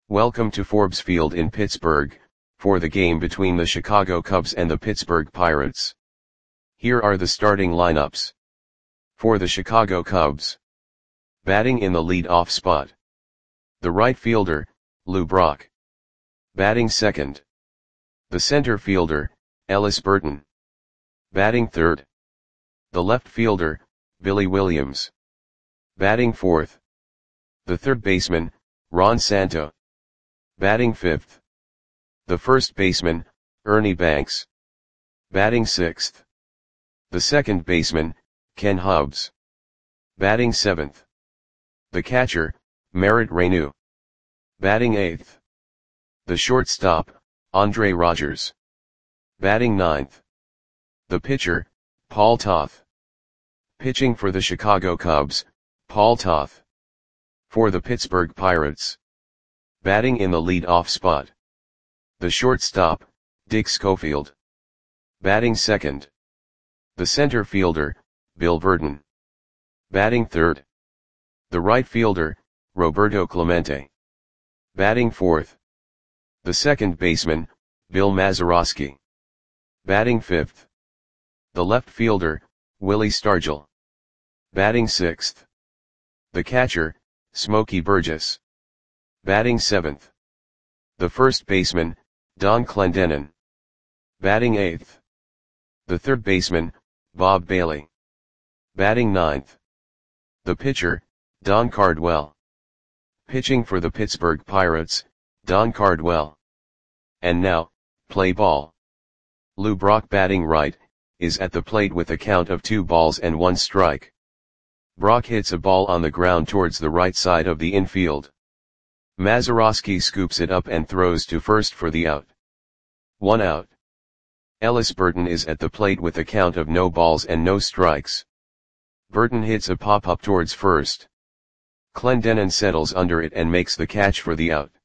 Welcome to Forbes Field in Pittsburgh, for the game between the Chicago Cubs and the Pittsburgh Pirates. Here are the starting lineups. For the Chicago Cubs. Batting in the lead-off spot. The right fielder, Lou Brock. Batting second. The center fielder, Ellis Burton. Batting third. The left fielder, Billy Williams. Batting fourth. The third baseman, Ron Santo. Batting fifth. The first baseman, Ernie Banks. Batting sixth. The second baseman, Ken Hubbs. Batting seventh. The catcher, Merritt Reyneau. Batting eighth. The shortstop, Andre Rogers. Batting ninth. The pitcher, Paul Toth. Pitching for the Chicago Cubs, Paul Toth. For the Pittsburgh Pirates. Batting in the lead-off spot. The shortstop, Dick Schofield. Batting second. The center fielder, Bill Virdon. Batting third. The right fielder, Roberto Clemente. Batting fourth. The second baseman, Bill Mazeroski. Batting fifth. The left fielder, Willie Stargell. Batting sixth. The catcher, Smokey Burgess. Batting seventh. The first baseman, Don Clendenon. Batting eighth. The third baseman, Bob Bailey. Batting ninth. The pitcher, Don Cardwell. Pitching for the Pittsburgh Pirates, Don Cardwell. And now, play ball. Lou Brock batting right, is at the plate with a count of 2 balls and 1 strike. Brock hits a ball on the ground towards the right side of the infield. Mazeroski scoops it up and throws to first for the out. 1 out. Ellis Burton is at the plate with a count of no balls and no strikes. Burton hits a pop-up towards first. Clendenon settles under it and makes the catch for the out.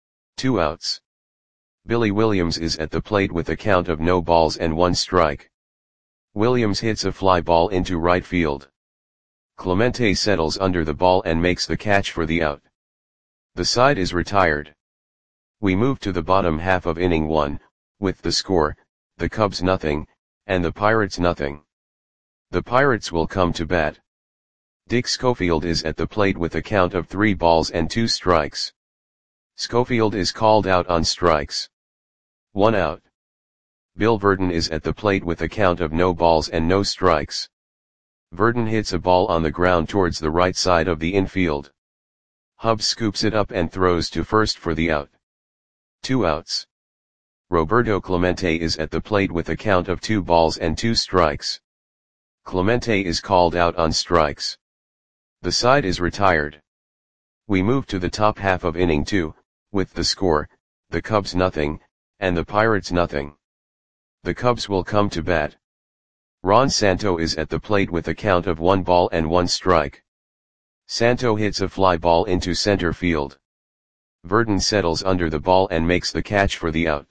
2 outs. Billy Williams is at the plate with a count of no balls and 1 strike. Williams hits a fly ball into right field. Clemente settles under the ball and makes the catch for the out. The side is retired. We move to the bottom half of inning 1, with the score, the Cubs nothing, and the Pirates nothing. The Pirates will come to bat. Dick Schofield is at the plate with a count of 3 balls and 2 strikes. Schofield is called out on strikes. 1 out. Bill Virdon is at the plate with a count of no balls and no strikes. Virdon hits a ball on the ground towards the right side of the infield. Hubbs scoops it up and throws to first for the out. 2 outs. Roberto Clemente is at the plate with a count of 2 balls and 2 strikes. Clemente is called out on strikes. The side is retired. We move to the top half of inning 2, with the score, the Cubs nothing, and the Pirates nothing. The Cubs will come to bat. Ron Santo is at the plate with a count of 1 ball and 1 strike. Santo hits a fly ball into center field. Virdon settles under the ball and makes the catch for the out.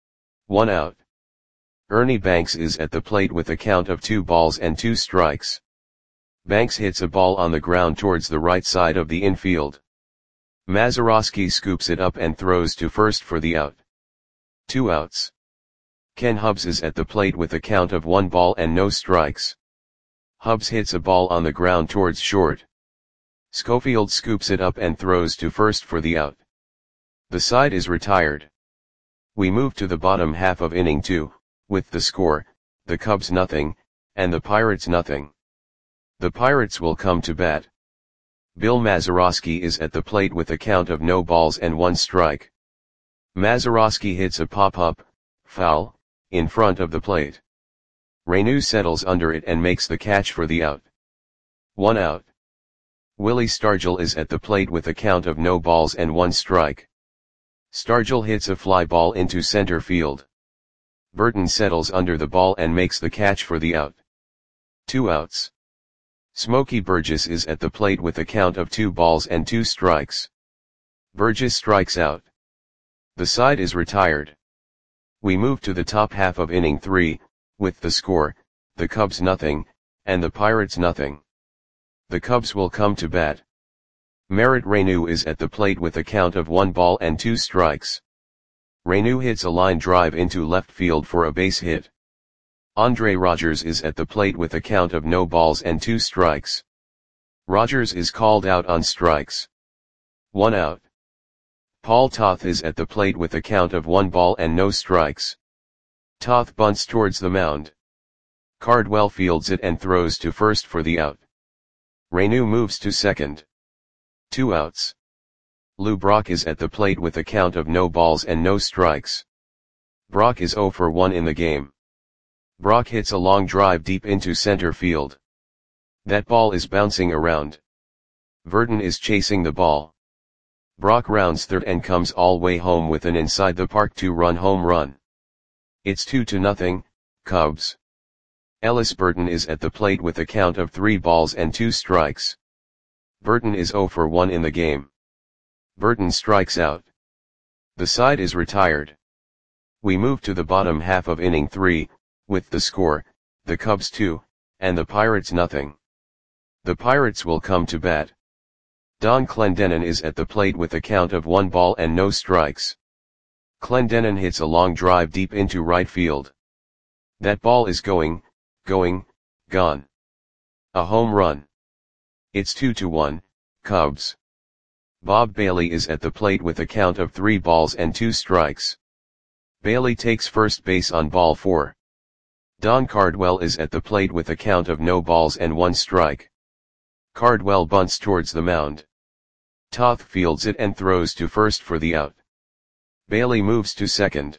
1 out. Ernie Banks is at the plate with a count of 2 balls and 2 strikes. Banks hits a ball on the ground towards the right side of the infield. Mazeroski scoops it up and throws to first for the out. 2 outs. Ken Hubbs is at the plate with a count of 1 ball and no strikes. Hubbs hits a ball on the ground towards short. Schofield scoops it up and throws to first for the out. The side is retired. We move to the bottom half of inning 2, with the score, the Cubs nothing, and the Pirates nothing. The Pirates will come to bat. Bill Mazeroski is at the plate with a count of no balls and 1 strike. Mazeroski hits a pop-up, foul, in front of the plate. Reyneau settles under it and makes the catch for the out. 1 out. Willie Stargell is at the plate with a count of no balls and 1 strike. Stargell hits a fly ball into center field. Burton settles under the ball and makes the catch for the out. 2 outs. Smokey Burgess is at the plate with a count of 2 balls and 2 strikes. Burgess strikes out. The side is retired. We move to the top half of inning 3, with the score, the Cubs nothing, and the Pirates nothing. The Cubs will come to bat. Merit Renu is at the plate with a count of 1 ball and 2 strikes. Renu hits a line drive into left field for a base hit. Andre Rogers is at the plate with a count of no balls and 2 strikes. Rogers is called out on strikes. 1 out. Paul Toth is at the plate with a count of 1 ball and no strikes. Toth bunts towards the mound. Cardwell fields it and throws to first for the out. Renu moves to second. 2 outs. Lou Brock is at the plate with a count of no balls and no strikes. Brock is 0 for 1 in the game. Brock hits a long drive deep into center field. That ball is bouncing around. Verdon is chasing the ball. Brock rounds third and comes all way home with an inside the park 2-run home run. It's 2-0, Cubs. Ellis Burton is at the plate with a count of 3 balls and 2 strikes. Burton is 0 for 1 in the game. Burton strikes out. The side is retired. We move to the bottom half of inning 3, with the score, the Cubs 2, and the Pirates nothing. The Pirates will come to bat. Don Clendenon is at the plate with a count of 1 ball and no strikes. Clendenon hits a long drive deep into right field. That ball is gone. A home run. It's 2-1, Cubs. Bob Bailey is at the plate with a count of 3 balls and 2 strikes. Bailey takes first base on ball 4. Don Cardwell is at the plate with a count of no balls and 1 strike. Cardwell bunts towards the mound. Toth fields it and throws to first for the out. Bailey moves to second.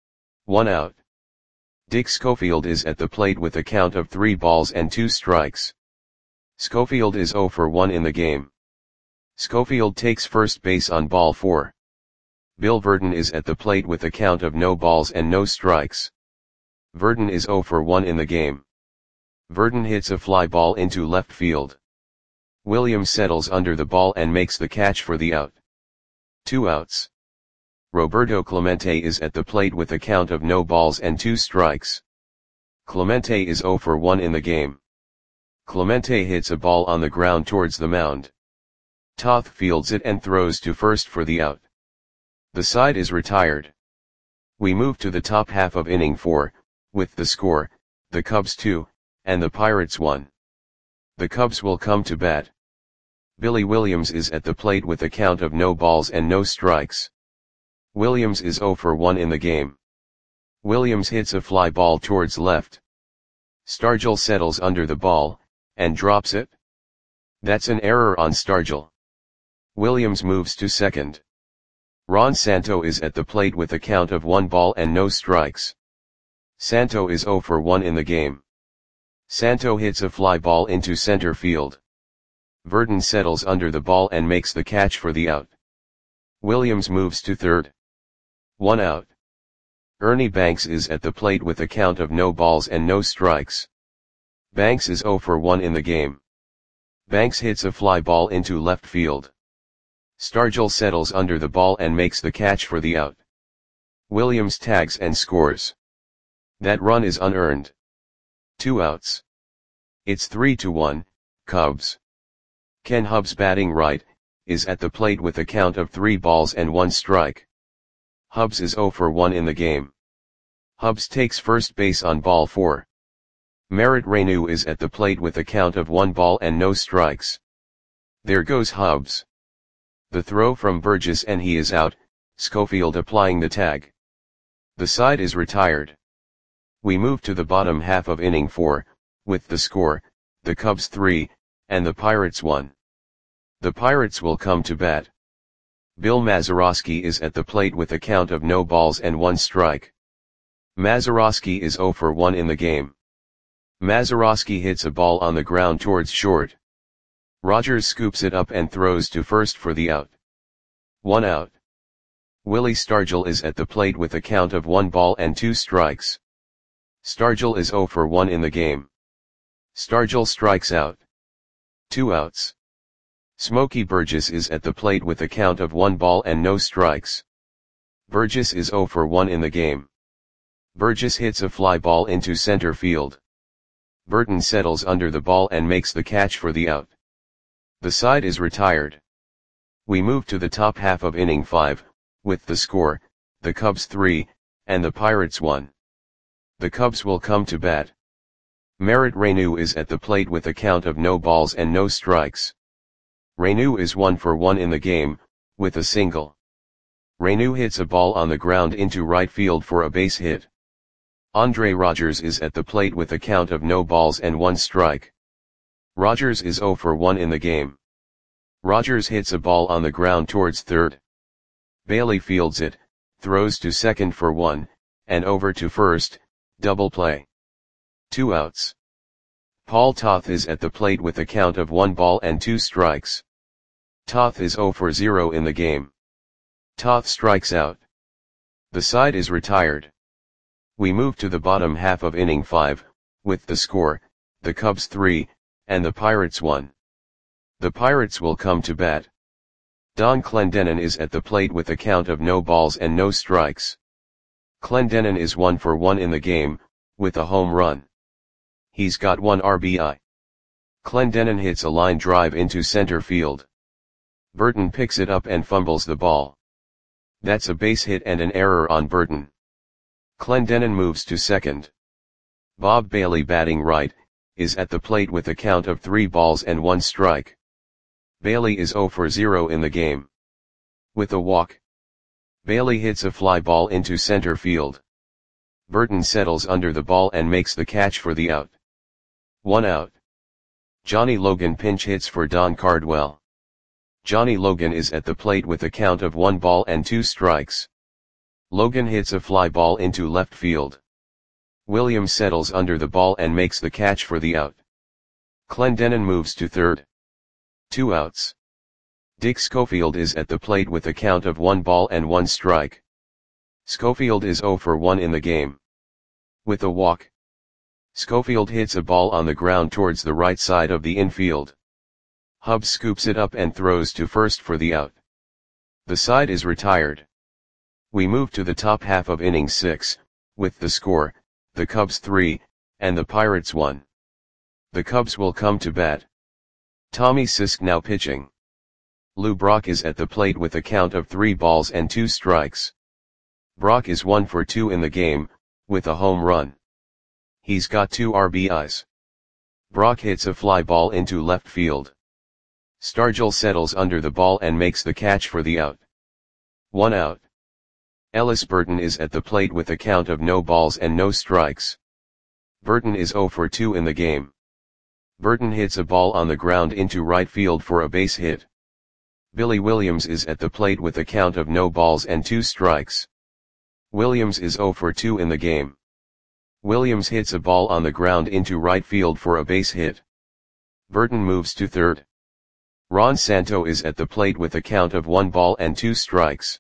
1 out. Dick Schofield is at the plate with a count of 3 balls and 2 strikes. Schofield is 0 for 1 in the game. Schofield takes first base on ball 4. Bill Verdon is at the plate with a count of no balls and no strikes. Verdon is 0 for 1 in the game. Verdon hits a fly ball into left field. Williams settles under the ball and makes the catch for the out. 2 outs. Roberto Clemente is at the plate with a count of no balls and 2 strikes. Clemente is 0 for 1 in the game. Clemente hits a ball on the ground towards the mound. Toth fields it and throws to first for the out. The side is retired. We move to the top half of inning 4, with the score, the Cubs 2, and the Pirates 1. The Cubs will come to bat. Billy Williams is at the plate with a count of no balls and no strikes. Williams is 0 for 1 in the game. Williams hits a fly ball towards left. Stargell settles under the ball, and drops it. That's an error on Stargell. Williams moves to second. Ron Santo is at the plate with a count of 1 ball and no strikes. Santo is 0 for 1 in the game. Santo hits a fly ball into center field. Verdon settles under the ball and makes the catch for the out. Williams moves to third. 1 out. Ernie Banks is at the plate with a count of no balls and no strikes. Banks is 0 for 1 in the game. Banks hits a fly ball into left field. Stargell settles under the ball and makes the catch for the out. Williams tags and scores. That run is unearned. 2 outs. It's 3-1, Cubs. Ken Hubbs, batting right, is at the plate with a count of 3 balls and 1 strike. Hubbs is 0 for 1 in the game. Hubbs takes first base on ball 4. Merit Renu is at the plate with a count of 1 ball and no strikes. There goes Hubbs. The throw from Burgess and he is out, Schofield applying the tag. The side is retired. We move to the bottom half of inning 4, with the score, the Cubs 3, and the Pirates 1. The Pirates will come to bat. Bill Mazeroski is at the plate with a count of no balls and 1 strike. Mazeroski is 0 for 1 in the game. Mazeroski hits a ball on the ground towards short. Rogers scoops it up and throws to first for the out. 1 out. Willie Stargell is at the plate with a count of 1 ball and 2 strikes. Stargell is 0 for 1 in the game. Stargell strikes out. 2 outs. Smokey Burgess is at the plate with a count of 1 ball and no strikes. Burgess is 0 for 1 in the game. Burgess hits a fly ball into center field. Burton settles under the ball and makes the catch for the out. The side is retired. We move to the top half of inning 5, with the score, the Cubs 3, and the Pirates 1. The Cubs will come to bat. Merritt Reyneau is at the plate with a count of no balls and no strikes. Reyneau is 1 for 1 in the game, with a single. Reyneau hits a ball on the ground into right field for a base hit. Andre Rogers is at the plate with a count of no balls and 1 strike. Rogers is 0 for 1 in the game. Rogers hits a ball on the ground towards third. Bailey fields it, throws to second for 1, and over to first, double play. 2 outs. Paul Toth is at the plate with a count of 1 ball and 2 strikes. Toth is 0 for 0 in the game. Toth strikes out. The side is retired. We move to the bottom half of inning 5, with the score, the Cubs 3, and the Pirates 1. The Pirates will come to bat. Don Clendenon is at the plate with a count of no balls and no strikes. Clendenon is 1 for 1 in the game, with a home run. He's got 1 RBI. Clendenon hits a line drive into center field. Burton picks it up and fumbles the ball. That's a base hit and an error on Burton. Clendenon moves to second. Bob Bailey, batting right, is at the plate with a count of 3 balls and 1 strike. Bailey is 0 for 0 in the game. With a walk, Bailey hits a fly ball into center field. Burton settles under the ball and makes the catch for the out. 1 out. Johnny Logan pinch hits for Don Cardwell. Johnny Logan is at the plate with a count of 1 ball and 2 strikes. Logan hits a fly ball into left field. Williams settles under the ball and makes the catch for the out. Clendenon moves to third. 2 outs. Dick Schofield is at the plate with a count of 1 ball and 1 strike. Schofield is 0 for 1 in the game. With a walk, Schofield hits a ball on the ground towards the right side of the infield. Hubbs scoops it up and throws to first for the out. The side is retired. We move to the top half of inning 6, with the score, the Cubs 3, and the Pirates 1. The Cubs will come to bat. Tommy Sisk now pitching. Lou Brock is at the plate with a count of 3 balls and 2 strikes. Brock is 1 for 2 in the game, with a home run. He's got 2 RBIs. Brock hits a fly ball into left field. Stargell settles under the ball and makes the catch for the out. 1 out. Ellis Burton is at the plate with a count of no balls and no strikes. Burton is 0 for 2 in the game. Burton hits a ball on the ground into right field for a base hit. Billy Williams is at the plate with a count of no balls and 2 strikes. Williams is 0 for 2 in the game. Williams hits a ball on the ground into right field for a base hit. Burton moves to third. Ron Santo is at the plate with a count of 1 ball and 2 strikes.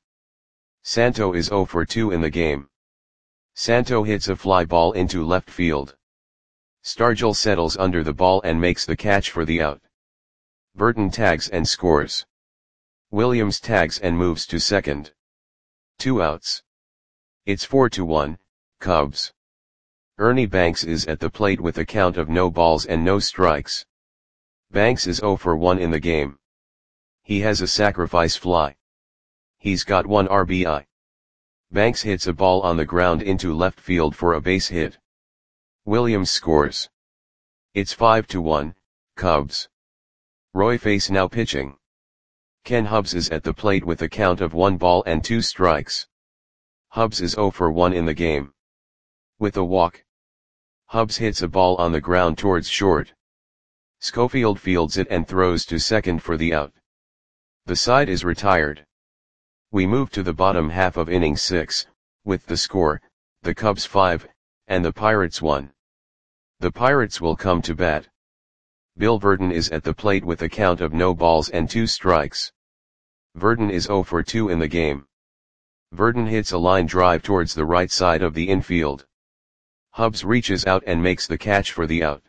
Santo is 0 for 2 in the game. Santo hits a fly ball into left field. Stargell settles under the ball and makes the catch for the out. Burton tags and scores. Williams tags and moves to second. 2 outs. It's 4-1, Cubs. Ernie Banks is at the plate with a count of no balls and no strikes. Banks is 0 for 1 in the game. He has a sacrifice fly. He's got 1 RBI. Banks hits a ball on the ground into left field for a base hit. Williams scores. It's 5-1, Cubs. Roy Face now pitching. Ken Hubbs is at the plate with a count of 1 ball and 2 strikes. Hubbs is 0 for 1 in the game. With a walk, Hubbs hits a ball on the ground towards short. Schofield fields it and throws to second for the out. The side is retired. We move to the bottom half of inning 6, with the score, the Cubs 5, and the Pirates 1. The Pirates will come to bat. Bill Verdon is at the plate with a count of no balls and 2 strikes. Verdon is 0 for 2 in the game. Verdon hits a line drive towards the right side of the infield. Hubbs reaches out and makes the catch for the out.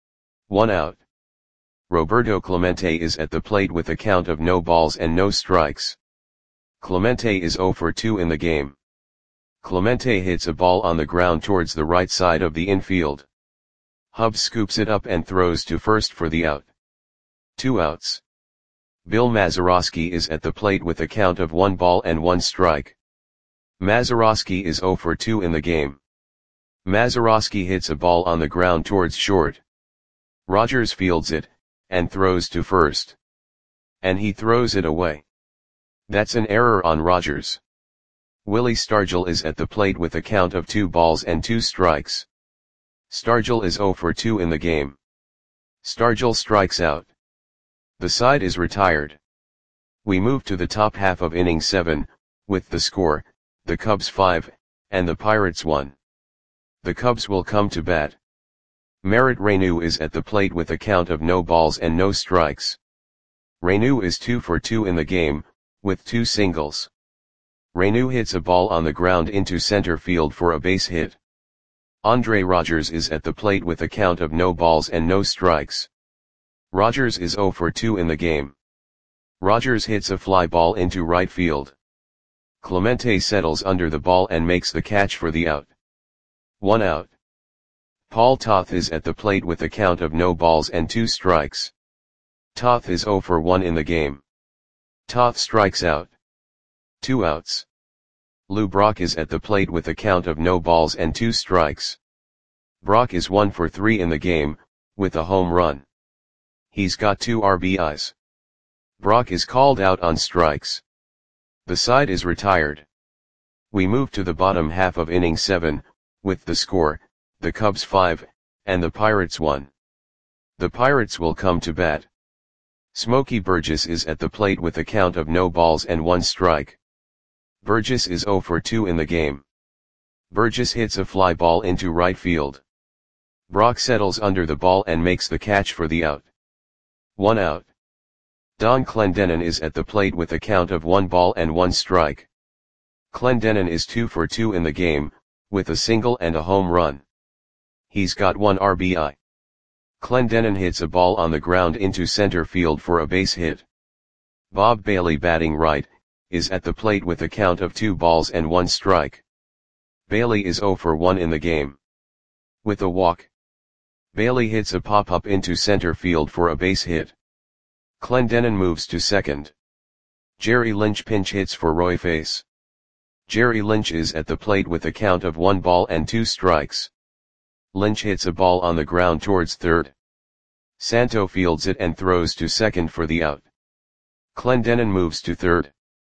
1 out. Roberto Clemente is at the plate with a count of no balls and no strikes. Clemente is 0 for 2 in the game. Clemente hits a ball on the ground towards the right side of the infield. Hubbs scoops it up and throws to first for the out. 2 outs. Bill Mazeroski is at the plate with a count of 1 ball and 1 strike. Mazeroski is 0 for 2 in the game. Mazeroski hits a ball on the ground towards short. Rogers fields it, and throws to first. And he throws it away. That's an error on Rogers. Willie Stargell is at the plate with a count of 2 balls and 2 strikes. Stargell is 0 for 2 in the game. Stargell strikes out. The side is retired. We move to the top half of inning 7, with the score, the Cubs 5, and the Pirates 1. The Cubs will come to bat. Merritt Reyneau is at the plate with a count of no balls and no strikes. Reyneau is 2 for 2 in the game, with 2 singles. Reyneau hits a ball on the ground into center field for a base hit. Andre Rogers is at the plate with a count of no balls and no strikes. Rogers is 0 for 2 in the game. Rogers hits a fly ball into right field. Clemente settles under the ball and makes the catch for the out. 1 out. Paul Toth is at the plate with a count of no balls and 2 strikes. Toth is 0 for 1 in the game. Toth strikes out. 2 outs. Lou Brock is at the plate with a count of no balls and 2 strikes. Brock is 1 for 3 in the game, with a home run. He's got 2 RBIs. Brock is called out on strikes. The side is retired. We move to the bottom half of inning 7, with the score, the Cubs 5, and the Pirates 1. The Pirates will come to bat. Smokey Burgess is at the plate with a count of no balls and 1 strike. Burgess is 0 for 2 in the game. Burgess hits a fly ball into right field. Brock settles under the ball and makes the catch for the out. 1 out. Don Clendenon is at the plate with a count of 1 ball and 1 strike. Clendenon is 2 for 2 in the game, with a single and a home run. He's got 1 RBI. Clendenon hits a ball on the ground into center field for a base hit. Bob Bailey, batting right, is at the plate with a count of 2 balls and 1 strike. Bailey is 0 for 1 in the game. With a walk, Bailey hits a pop-up into center field for a base hit. Clendenon moves to second. Jerry Lynch pinch hits for Roy Face. Jerry Lynch is at the plate with a count of 1 ball and 2 strikes. Lynch hits a ball on the ground towards third. Santo fields it and throws to second for the out. Clendenon moves to third.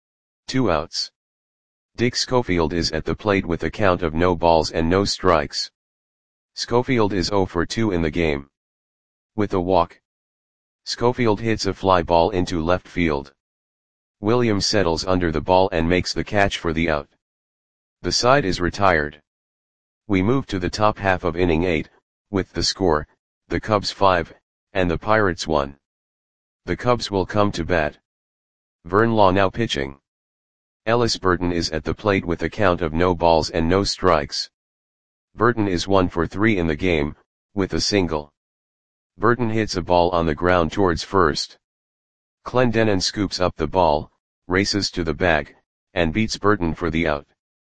2 outs. Dick Schofield is at the plate with a count of no balls and no strikes. Schofield is 0 for 2 in the game. With a walk, Schofield hits a fly ball into left field. Williams settles under the ball and makes the catch for the out. The side is retired. We move to the top half of inning 8, with the score, the Cubs 5, and the Pirates 1. The Cubs will come to bat. Vern Law now pitching. Ellis Burton is at the plate with a count of no balls and no strikes. Burton is 1 for 3 in the game, with a single. Burton hits a ball on the ground towards first. Clendenon scoops up the ball, races to the bag, and beats Burton for the out.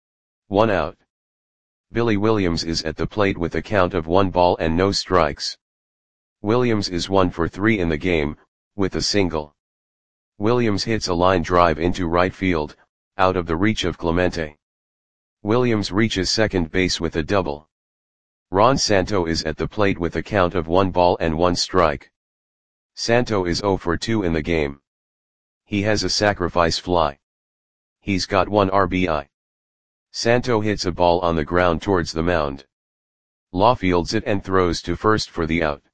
1 out. Billy Williams is at the plate with a count of 1 ball and no strikes. Williams is 1 for 3 in the game, with a single. Williams hits a line drive into right field, out of the reach of Clemente. Williams reaches second base with a double. Ron Santo is at the plate with a count of 1 ball and 1 strike. Santo is 0 for 2 in the game. He has a sacrifice fly. He's got 1 RBI. Santo hits a ball on the ground towards the mound. Law fields it and throws to first for the out.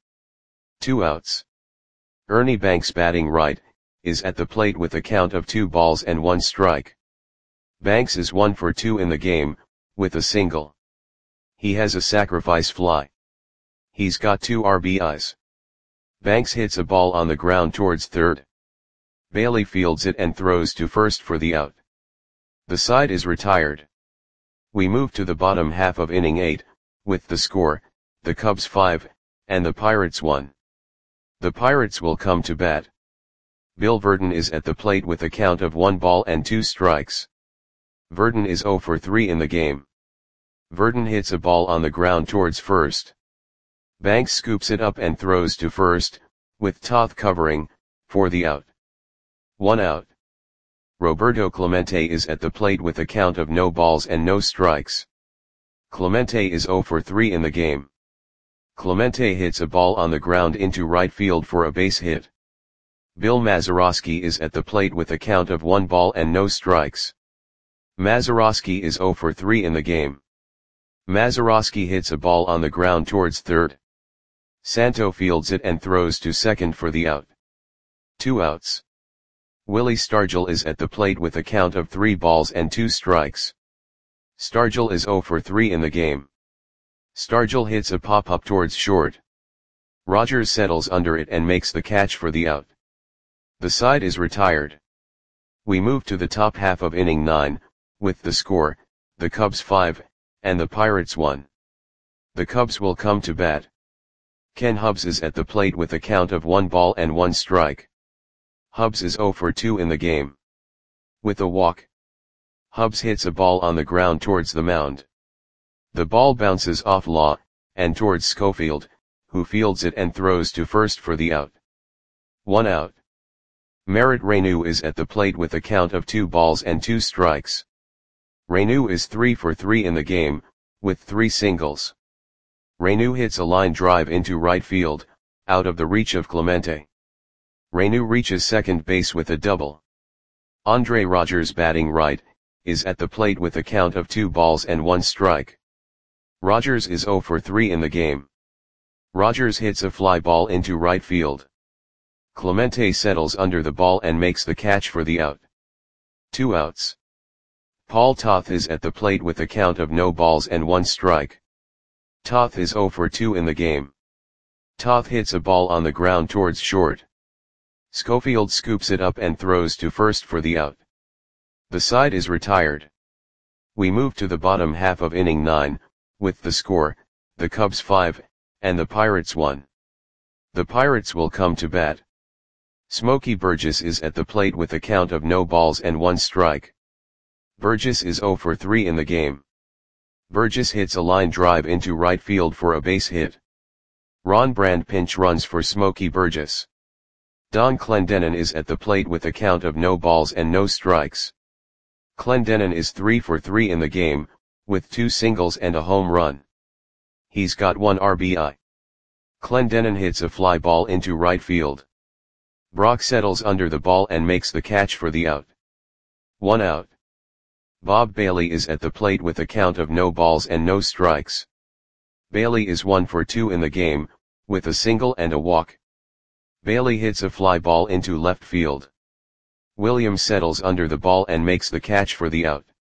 2 outs. Ernie Banks, batting right, is at the plate with a count of 2 balls and 1 strike. Banks is 1 for 2 in the game, with a single. He has a sacrifice fly. He's got 2 RBIs. Banks hits a ball on the ground towards third. Bailey fields it and throws to first for the out. The side is retired. We move to the bottom half of inning 8, with the score, the Cubs 5, and the Pirates 1. The Pirates will come to bat. Bill Verdon is at the plate with a count of 1 ball and 2 strikes. Verdon is 0 for 3 in the game. Verdon hits a ball on the ground towards first. Banks scoops it up and throws to first, with Toth covering, for the out. 1 out. Roberto Clemente is at the plate with a count of no balls and no strikes. Clemente is 0 for 3 in the game. Clemente hits a ball on the ground into right field for a base hit. Bill Mazeroski is at the plate with a count of 1 ball and no strikes. Mazeroski is 0 for 3 in the game. Mazeroski hits a ball on the ground towards third. Santo fields it and throws to second for the out. 2 outs. Willie Stargell is at the plate with a count of 3 balls and 2 strikes. Stargell is 0 for 3 in the game. Stargell hits a pop-up towards short. Rogers settles under it and makes the catch for the out. The side is retired. We move to the top half of inning 9, with the score, the Cubs 5, and the Pirates 1. The Cubs will come to bat. Ken Hubbs is at the plate with a count of 1 ball and 1 strike. Hubbs is 0 for 2 in the game. With a walk, Hubbs hits a ball on the ground towards the mound. The ball bounces off Law, and towards Schofield, who fields it and throws to first for the out. 1 out. Merritt Reyneau is at the plate with a count of 2 balls and 2 strikes. Reyneau is 3 for 3 in the game, with 3 singles. Reyneau hits a line drive into right field, out of the reach of Clemente. Reyneau reaches second base with a double. Andre Rogers, batting right, is at the plate with a count of 2 balls and 1 strike. Rogers is 0 for 3 in the game. Rogers hits a fly ball into right field. Clemente settles under the ball and makes the catch for the out. 2 outs. Paul Toth is at the plate with a count of no balls and 1 strike. Toth is 0 for 2 in the game. Toth hits a ball on the ground towards short. Schofield scoops it up and throws to first for the out. The side is retired. We move to the bottom half of inning 9, with the score, the Cubs 5, and the Pirates 1. The Pirates will come to bat. Smokey Burgess is at the plate with a count of no balls and 1 strike. Burgess is 0 for 3 in the game. Burgess hits a line drive into right field for a base hit. Ron Brand pinch runs for Smokey Burgess. Don Clendenon is at the plate with a count of no balls and no strikes. Clendenon is 3 for 3 in the game, with 2 singles and a home run. He's got 1 RBI. Clendenon hits a fly ball into right field. Brock settles under the ball and makes the catch for the out. 1 out. Bob Bailey is at the plate with a count of no balls and no strikes. Bailey is 1 for 2 in the game, with a single and a walk. Bailey hits a fly ball into left field. Williams settles under the ball and makes the catch for the out.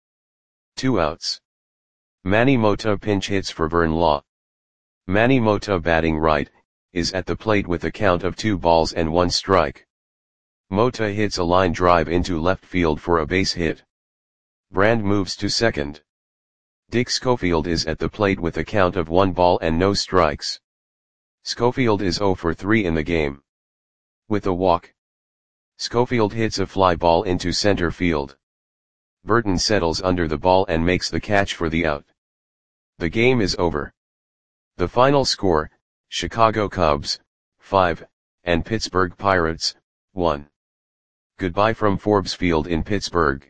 2 outs. Manny Mota pinch hits for Vern Law. Manny Mota, batting right, is at the plate with a count of 2 balls and 1 strike. Mota hits a line drive into left field for a base hit. Brand moves to second. Dick Schofield is at the plate with a count of 1 ball and no strikes. Schofield is 0 for 3 in the game. With a walk, Schofield hits a fly ball into center field. Burton settles under the ball and makes the catch for the out. The game is over. The final score, Chicago Cubs, 5, and Pittsburgh Pirates, 1. Goodbye from Forbes Field in Pittsburgh.